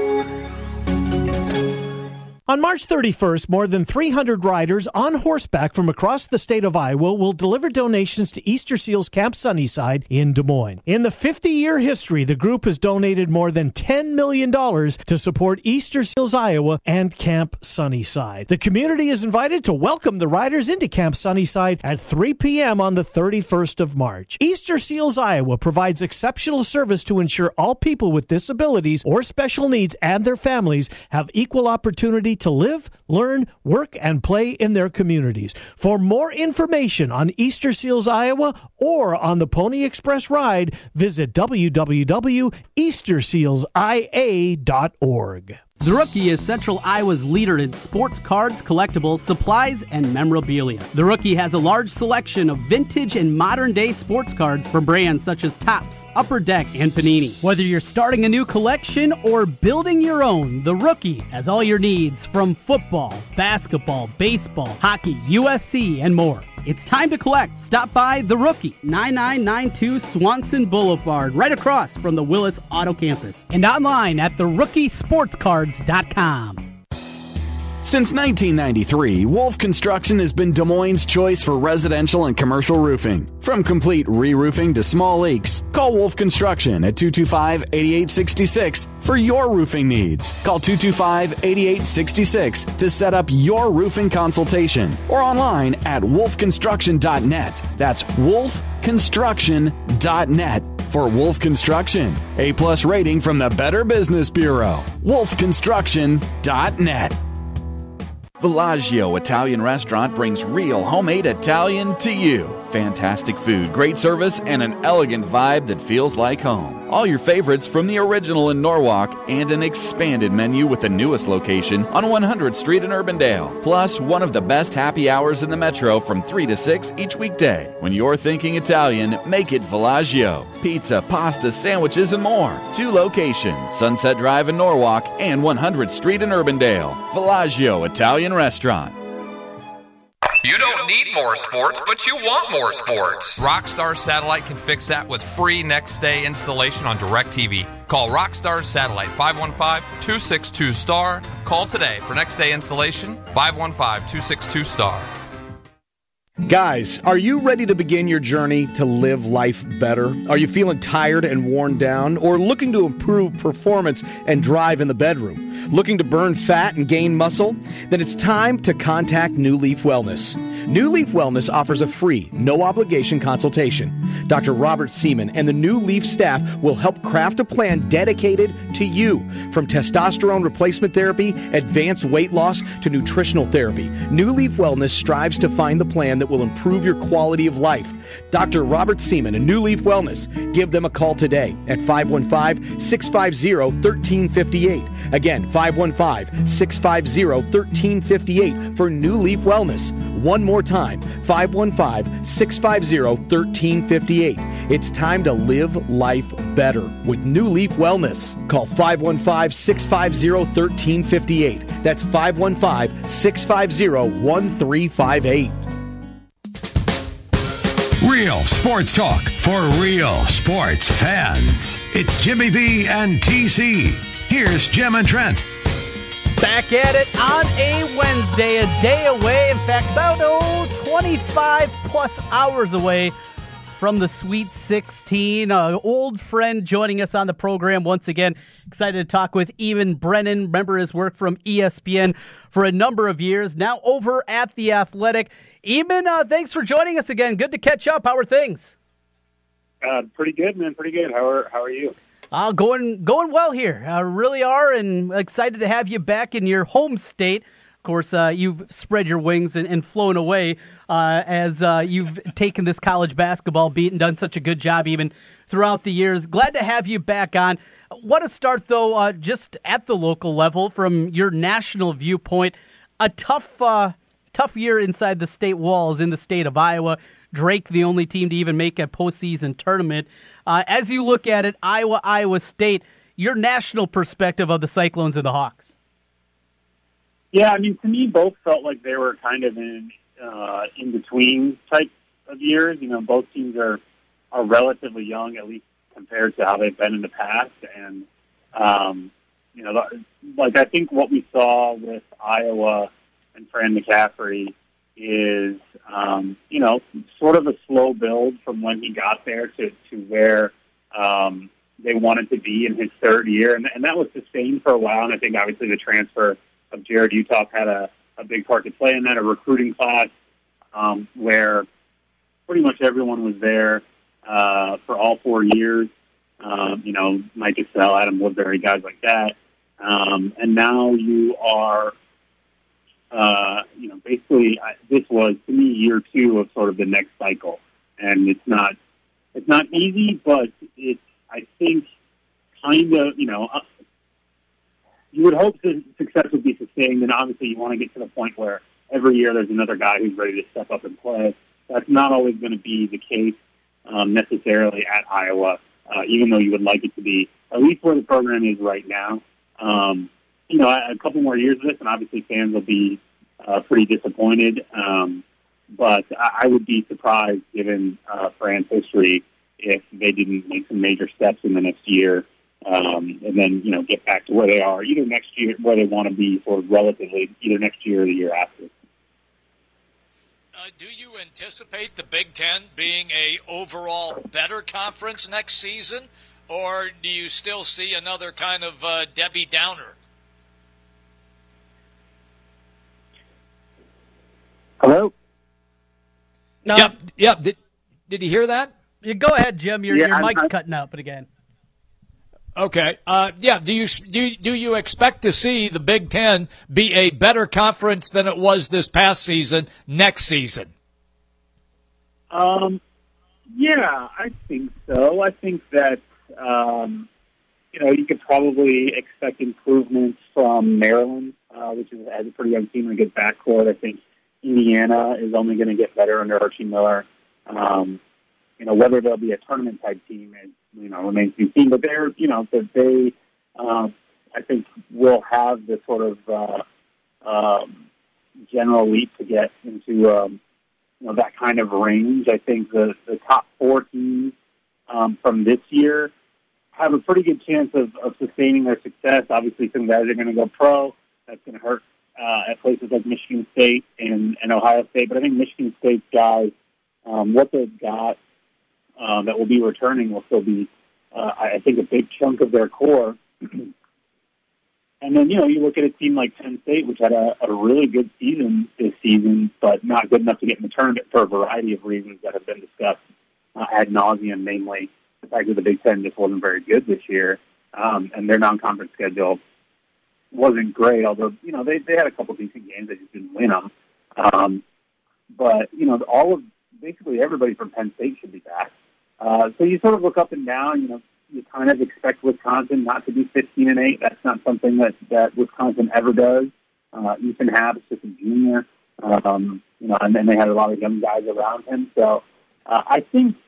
On March 31st, more than 300 riders on horseback from across the state of Iowa will deliver donations to Easter Seals Camp Sunnyside in Des Moines. In the 50-year history, the group has donated more than $10 million to support Easter Seals Iowa and Camp Sunnyside. The community is invited to welcome the riders into Camp Sunnyside at 3 p.m. on the 31st of March. Easter Seals Iowa provides exceptional service to ensure all people with disabilities or special needs and their families have equal opportunity to live, learn, work, and play in their communities. For more information on Easter Seals Iowa or on the Pony Express ride, visit www.eastersealsia.org. The Rookie is Central Iowa's leader in sports cards, collectibles, supplies, and memorabilia. The Rookie has a large selection of vintage and modern-day sports cards from brands such as Topps, Upper Deck, and Panini. Whether you're starting a new collection or building your own, The Rookie has all your needs from football, basketball, baseball, hockey, UFC, and more. It's time to collect. Stop by The Rookie, 9992 Swanson Boulevard, right across from the Willis Auto Campus, and online at therookie-sportscards.com. Since 1993, Wolf Construction has been Des Moines' choice for residential and commercial roofing. From complete re-roofing to small leaks, call Wolf Construction at 225-8866 for your roofing needs. Call 225-8866 to set up your roofing consultation or online at wolfconstruction.net. That's wolfconstruction.net for Wolf Construction. A+ rating from the Better Business Bureau. wolfconstruction.net. Villaggio Italian Restaurant brings real homemade Italian to you. Fantastic food, great service, and an elegant vibe that feels like home. All your favorites from the original in Norwalk, and an expanded menu with the newest location on 100th Street in Urbandale. Plus, one of the best happy hours in the metro from 3 to 6 each weekday. When you're thinking Italian, make it Villaggio. Pizza, pasta, sandwiches, and more. 2 locations, Sunset Drive in Norwalk and 100th Street in Urbandale. Villaggio Italian Restaurant. You don't need more sports, but you want more sports. Rockstar Satellite can fix that with free next-day installation on DirecTV. Call Rockstar Satellite 515-262-STAR. Call today for next-day installation, 515-262-STAR. Guys, are you ready to begin your journey to live life better? Are you feeling tired and worn down, or looking to improve performance and drive in the bedroom? Looking to burn fat and gain muscle? Then it's time to contact New Leaf Wellness. New Leaf Wellness offers a free, no-obligation consultation. Dr. Robert Seaman and the New Leaf staff will help craft a plan dedicated to you. From testosterone replacement therapy, advanced weight loss, to nutritional therapy, New Leaf Wellness strives to find the plan that will improve your quality of life. Dr. Robert Seaman and New Leaf Wellness. Give them a call today at 515-650-1358. Again, 515-650-1358 for New Leaf Wellness. One more time, 515-650-1358. It's time to live life better with New Leaf Wellness. Call 515-650-1358. That's 515-650-1358. Real sports talk for real sports fans. It's Jimmy B and TC. Here's Jim and Trent. Back at it on a Wednesday, a day away. In fact, about 25 plus hours away from the Sweet 16. An old friend joining us on the program once again. Excited to talk with Eamon Brennan. Remember his work from ESPN for a number of years. Now over at The Athletic. Eamon, thanks for joining us again. Good to catch up. How are things? Pretty good, man. Pretty good. How are you? Going well here. Really are, and excited to have you back in your home state. Of course, you've spread your wings and flown away as you've taken this college basketball beat and done such a good job even throughout the years. Glad to have you back on. Want to start, though, just at the local level from your national viewpoint. A tough year inside the state walls in the state of Iowa. Drake, the only team to even make a postseason tournament. As you look at it, Iowa State, your national perspective of the Cyclones and the Hawks. Yeah, I mean, to me, both felt like they were kind of in between type of years. You know, both teams are relatively young, at least compared to how they've been in the past. And, you know, like I think what we saw with Iowa and Fran McCaffrey is, you know, sort of a slow build from when he got there to where they wanted to be in his third year. And that was sustained for a while. And I think obviously the transfer of Jared Uthoff had a big part to play in that, a recruiting class where pretty much everyone was there for all 4 years. You know, Mike Cassell, Adam Woodbury, guys like that. And now you are, you know, basically this was, to me, year 2 of sort of the next cycle. And it's not easy, but it's, I think, kind of, you know, you would hope that success would be sustained, and obviously you want to get to the point where every year there's another guy who's ready to step up and play. That's not always going to be the case necessarily at Iowa, even though you would like it to be, at least where the program is right now. You know, a couple more years of this, and obviously fans will be pretty disappointed. But I would be surprised, given Fran's history, if they didn't make some major steps in the next year, and then, you know, get back to where they are either next year, where they want to be, sort of relatively, either next year or the year after. Do you anticipate the Big Ten being a overall better conference next season, or do you still see another kind of Debbie Downer? Hello? No. Yep. Did you hear that? Go ahead, Jim. Your mic's cutting out, but again. Okay. Yeah. Do you expect to see the Big Ten be a better conference than it was this past season next season? Yeah, I think so. I think that You could probably expect improvements from Maryland, which has a pretty young team and a good backcourt. I think Indiana is only going to get better under Archie Miller. Whether they'll be a tournament type team is, remains to be seen. But they're, they I think will have the sort of general leap to get into that kind of range. I think the top 4 teams from this year have a pretty good chance of sustaining their success. Obviously, some guys are going to go pro. That's going to hurt at places like Michigan State and Ohio State. But I think Michigan State's guys, what they've got that will be returning will still be, I think, a big chunk of their core. And then, you look at a team like Penn State, which had a really good season this season, but not good enough to get in the tournament for a variety of reasons that have been discussed ad nauseum, namely the fact that the Big Ten just wasn't very good this year, and their non-conference schedule wasn't great, although, they had a couple decent games. They just didn't win them. But, basically everybody from Penn State should be back. So you sort of look up and down, you kind of expect Wisconsin not to be 15-8. That's not something that Wisconsin ever does. Ethan Happ is just a junior, and then they had a lot of young guys around him. So I think,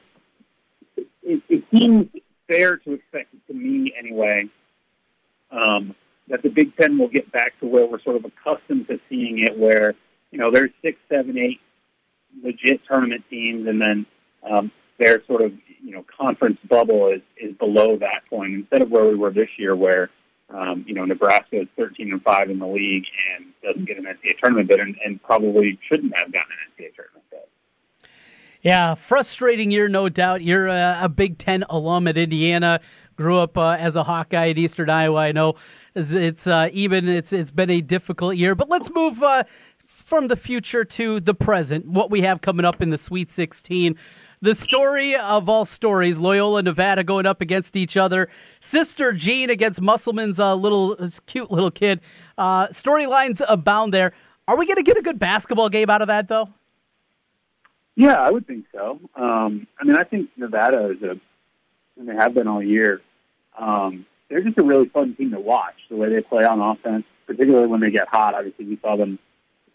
it seems fair to expect, to me anyway, that the Big Ten will get back to where we're sort of accustomed to seeing it, where, there's 6, 7, 8 legit tournament teams, and then their sort of, conference bubble is below that point, instead of where we were this year, where, Nebraska is 13-5 in the league and doesn't get an NCAA tournament bid, and probably shouldn't have gotten an NCAA tournament bid. Yeah, frustrating year, no doubt. You're a Big Ten alum at Indiana, grew up as a Hawkeye at Eastern Iowa. I know it's been a difficult year, but let's move from the future to the present, what we have coming up in the Sweet 16. The story of all stories, Loyola Nevada going up against each other. Sister Jean against Musselman's cute little kid. Storylines abound there. Are we going to get a good basketball game out of that, though? Yeah, I would think so. I think Nevada and they have been all year, they're just a really fun team to watch, the way they play on offense, particularly when they get hot. Obviously, we saw them,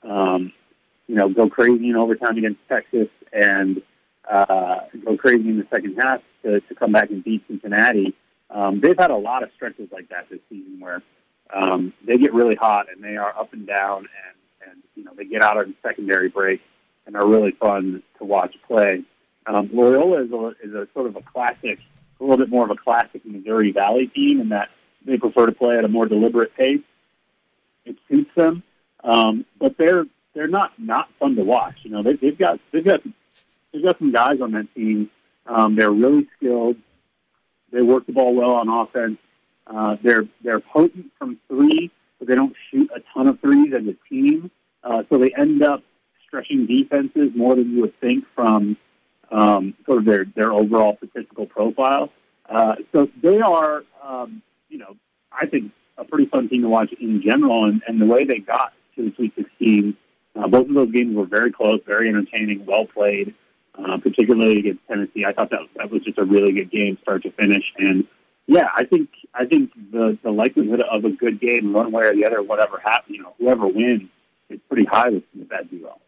go crazy in overtime against Texas and go crazy in the second half to come back and beat Cincinnati. They've had a lot of stretches like that this season where they get really hot and they are up and down and they get out on secondary break and are really fun to watch play. Loyola is a sort of a classic, a little bit more of a classic Missouri Valley team in that they prefer to play at a more deliberate pace. It suits them, but they're not fun to watch. They've got some guys on that team. They're really skilled. They work the ball well on offense. They're potent from three, but they don't shoot a ton of threes as a team. So they end up stretching defenses more than you would think from sort of their overall statistical profile. So they are, I think, a pretty fun team to watch in general. And the way they got to the Sweet 16, both of those games were very close, very entertaining, well played, particularly against Tennessee. I thought that was just a really good game, start to finish. And yeah, I think the likelihood of a good game, one way or the other, whatever happens, whoever wins, is pretty high with that duo.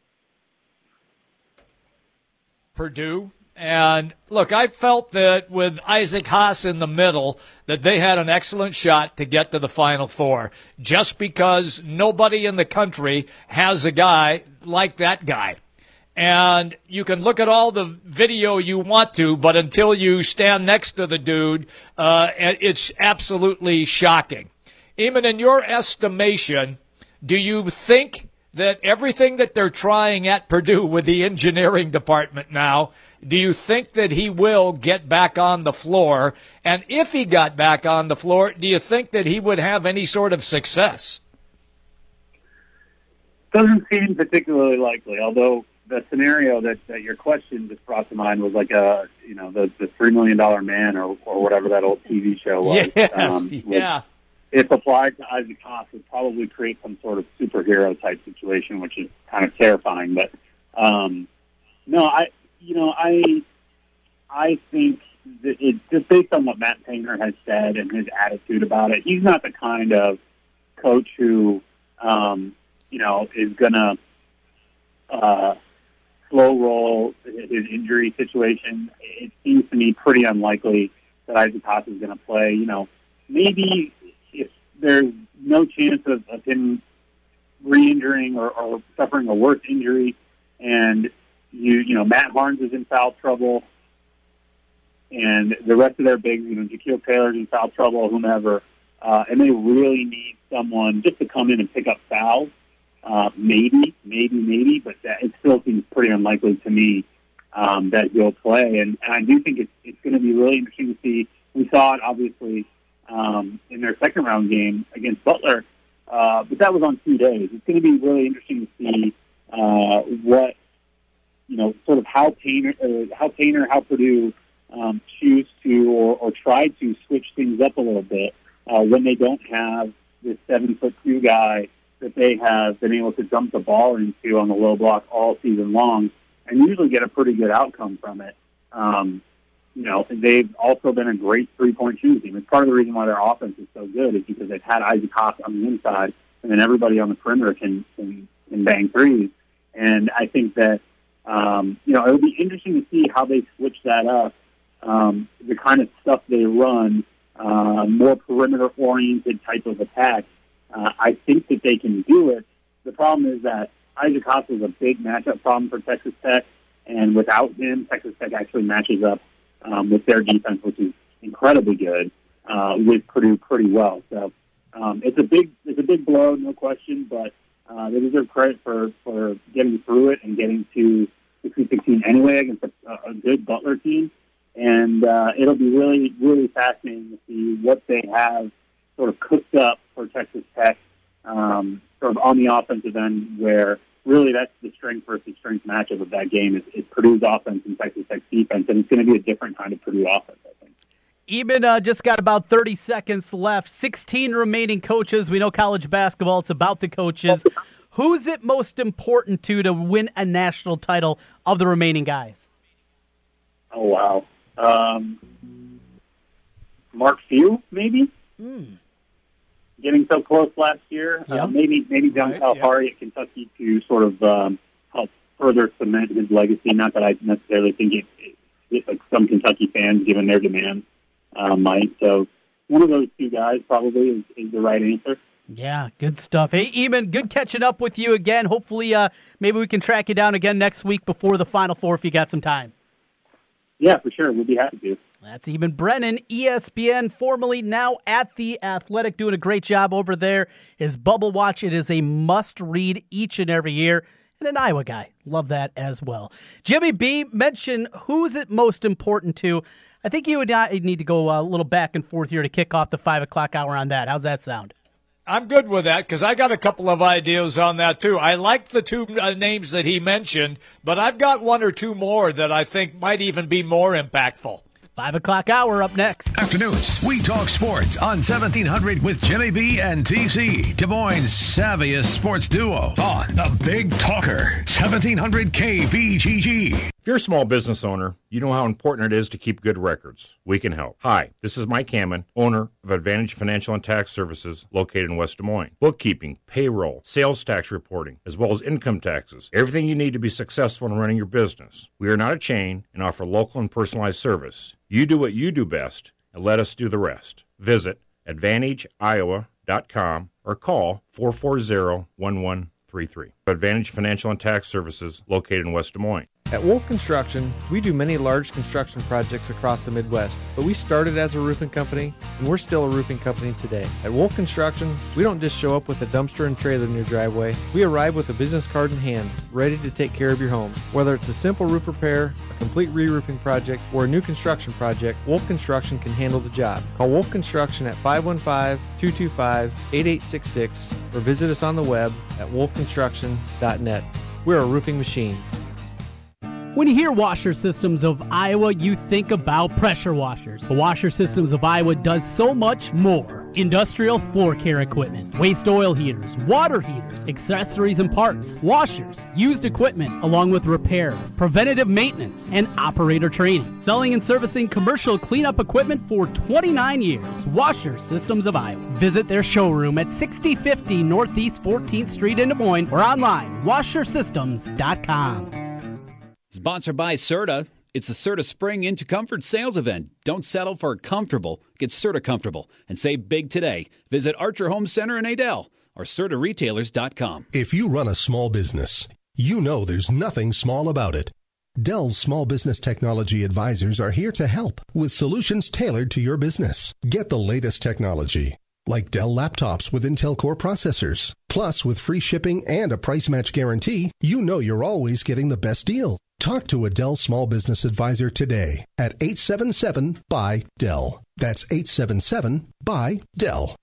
Purdue. And look, I felt that with Isaac Haas in the middle, that they had an excellent shot to get to the Final Four, just because nobody in the country has a guy like that guy. And you can look at all the video you want to, but until you stand next to the dude, it's absolutely shocking. Even in your estimation, do you think that everything that they're trying at Purdue with the engineering department now, do you think that he will get back on the floor? And if he got back on the floor, do you think that he would have any sort of success? Doesn't seem particularly likely, although the scenario that your question just brought to mind was like the $3 Million Man or whatever that old TV show was. Yes, yeah. If applied to Isaac Haas, would probably create some sort of superhero type situation, which is kind of terrifying. But no, I think it's just based on what Matt Painter has said and his attitude about it. He's not the kind of coach who, is going to slow roll his injury situation. It seems to me pretty unlikely that Isaac Haas is going to play. Maybe if there's no chance of him re-injuring or suffering a worse injury, and Matt Barnes is in foul trouble, and the rest of their bigs, Jaquil Taylor's in foul trouble, whomever, and they really need someone just to come in and pick up fouls. Maybe, but it still seems pretty unlikely to me that he'll play. And I do think it's going to be really interesting to see. We saw it, obviously, in their second round game against Butler, but that was on 2 days. It's going to be really interesting to see what, sort of how Purdue choose to or try to switch things up a little bit when they don't have this 7'2" guy that they have been able to dump the ball into on the low block all season long and usually get a pretty good outcome from it. They've also been a great three-point shooting team. It's part of the reason why their offense is so good is because they've had Isaac Haas on the inside, and then everybody on the perimeter can bang threes. And I think that, it'll be interesting to see how they switch that up, the kind of stuff they run, more perimeter-oriented type of attack. I think that they can do it. The problem is that Isaac Haas is a big matchup problem for Texas Tech, and without him, Texas Tech actually matches up with their defense, which is incredibly good, with Purdue pretty well. So it's a big blow, no question, but they deserve credit for getting through it and getting to the Sweet 16 anyway against a good Butler team. And it'll be really, really fascinating to see what they have sort of cooked up for Texas Tech, sort of on the offensive end, where really that's the strength versus strength matchup of that game is Purdue's offense and Texas Tech's defense, and it's going to be a different kind of Purdue offense, I think. Eben, just got about 30 seconds left. 16 remaining coaches. We know college basketball, it's about the coaches. Who's it most important to win a national title of the remaining guys? Oh, wow. Mark Few, maybe? Getting so close last year. Yep. Maybe John Calipari at Kentucky to sort of help further cement his legacy. Not that I necessarily think it like some Kentucky fans, given their demands, might. So one of those two guys probably is the right answer. Yeah, good stuff. Hey, Eben, good catching up with you again. Hopefully, maybe we can track you down again next week before the Final Four if you got some time. Yeah, for sure. We'd be happy to. That's Eben Brennan, ESPN, formerly now at The Athletic, doing a great job over there. His Bubble Watch, it is a must-read each and every year. And an Iowa guy. Love that as well. Jimmy B, mention who's it most important to. I think you and I need to go a little back and forth here to kick off the 5 o'clock hour on that. How's that sound? I'm good with that because I got a couple of ideas on that, too. I like the two names that he mentioned, but I've got one or two more that I think might even be more impactful. 5 o'clock hour up next. Afternoons, we talk sports on 1700 with Jimmy B and TC, Des Moines' savviest sports duo on the Big Talker, 1700 KBGG. If you're a small business owner, you know how important it is to keep good records. We can help. Hi, this is Mike Hammond, owner of Advantage Financial and Tax Services located in West Des Moines. Bookkeeping, payroll, sales tax reporting, as well as income taxes. Everything you need to be successful in running your business. We are not a chain and offer local and personalized service. You do what you do best and let us do the rest. Visit AdvantageIowa.com or call 440-1133. Advantage Financial and Tax Services located in West Des Moines. At Wolf Construction, we do many large construction projects across the Midwest, but we started as a roofing company, and we're still a roofing company today. At Wolf Construction, we don't just show up with a dumpster and trailer in your driveway. We arrive with a business card in hand, ready to take care of your home. Whether it's a simple roof repair, a complete re-roofing project, or a new construction project, Wolf Construction can handle the job. Call Wolf Construction at 515-225-8866 or visit us on the web at wolfconstruction.net. We're a roofing machine. When you hear Washer Systems of Iowa, you think about pressure washers. The Washer Systems of Iowa does so much more. Industrial floor care equipment, waste oil heaters, water heaters, accessories and parts, washers, used equipment, along with repair, preventative maintenance, and operator training. Selling and servicing commercial cleanup equipment for 29 years. Washer Systems of Iowa. Visit their showroom at 6050 Northeast 14th Street in Des Moines or online, washersystems.com. Sponsored by Serta. It's the Serta Spring Into Comfort sales event. Don't settle for comfortable. Get Serta comfortable and save big today. Visit Archer Home Center in Adel or CertaRetailers.com. If you run a small business, you know there's nothing small about it. Dell's Small Business Technology Advisors are here to help with solutions tailored to your business. Get the latest technology, like Dell laptops with Intel Core processors. Plus, with free shipping and a price match guarantee, you know you're always getting the best deal. Talk to a Dell Small Business Advisor today at 877-BUY-DELL. That's 877-BUY-DELL.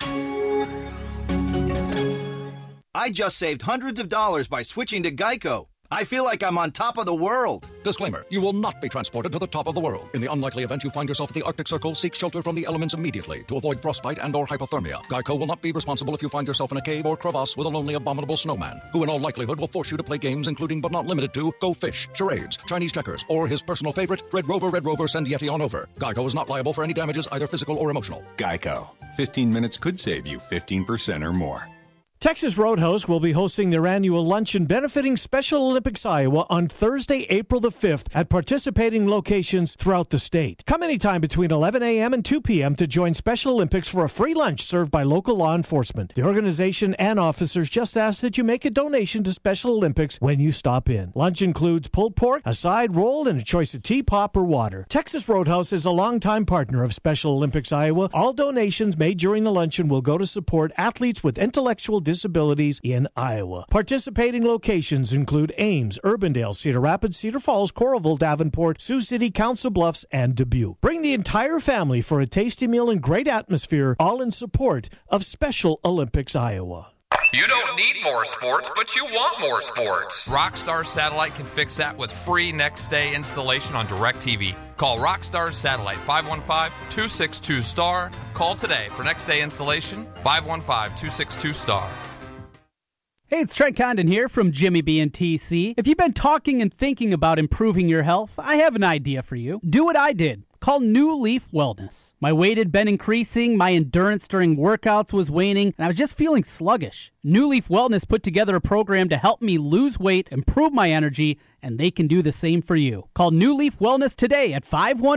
I just saved hundreds of dollars by switching to Geico. I feel like I'm on top of the world. Disclaimer, you will not be transported to the top of the world. In the unlikely event you find yourself at the Arctic Circle, seek shelter from the elements immediately to avoid frostbite and or hypothermia. Geico will not be responsible if you find yourself in a cave or crevasse with a lonely, abominable snowman, who in all likelihood will force you to play games including but not limited to Go Fish, charades, Chinese checkers, or his personal favorite, Red Rover, send Yeti on over. Geico is not liable for any damages, either physical or emotional. Geico. 15 minutes could save you 15% or more. Texas Roadhouse will be hosting their annual luncheon benefiting Special Olympics Iowa on Thursday, April the 5th at participating locations throughout the state. Come anytime between 11 a.m. and 2 p.m. to join Special Olympics for a free lunch served by local law enforcement. The organization and officers just ask that you make a donation to Special Olympics when you stop in. Lunch includes pulled pork, a side roll, and a choice of tea, pop, or water. Texas Roadhouse is a longtime partner of Special Olympics Iowa. All donations made during the luncheon will go to support athletes with intellectual disabilities in Iowa. Participating locations include Ames, Urbandale, Cedar Rapids, Cedar Falls, Coralville, Davenport, Sioux City, Council Bluffs, and Dubuque. Bring the entire family for a tasty meal and great atmosphere, all in support of Special Olympics Iowa. You don't need more sports, but you want more sports. Rockstar Satellite can fix that with free next-day installation on DirecTV. Call Rockstar Satellite 515-262-STAR. Call today for next-day installation, 515-262-STAR. Hey, it's Trent Condon here from Jimmy B and TC. If you've been talking and thinking about improving your health, I have an idea for you. Do what I did. Call New Leaf Wellness. My weight had been increasing, my endurance during workouts was waning, and I was just feeling sluggish. New Leaf Wellness put together a program to help me lose weight, improve my energy, and they can do the same for you. Call New Leaf Wellness today at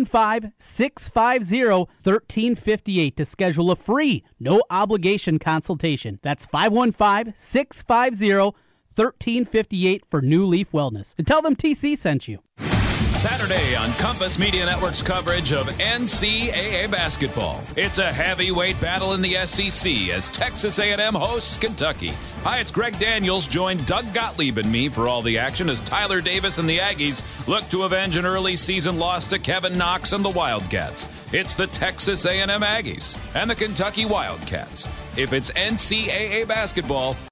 515-650-1358 to schedule a free, no-obligation consultation. That's 515-650-1358 for New Leaf Wellness. And tell them TC sent you. Saturday on Compass Media Network's coverage of NCAA basketball. It's a heavyweight battle in the SEC as Texas A&M hosts Kentucky. Hi, it's Greg Daniels. Join Doug Gottlieb and me for all the action as Tyler Davis and the Aggies look to avenge an early season loss to Kevin Knox and the Wildcats. It's the Texas A&M Aggies and the Kentucky Wildcats. If it's NCAA basketball,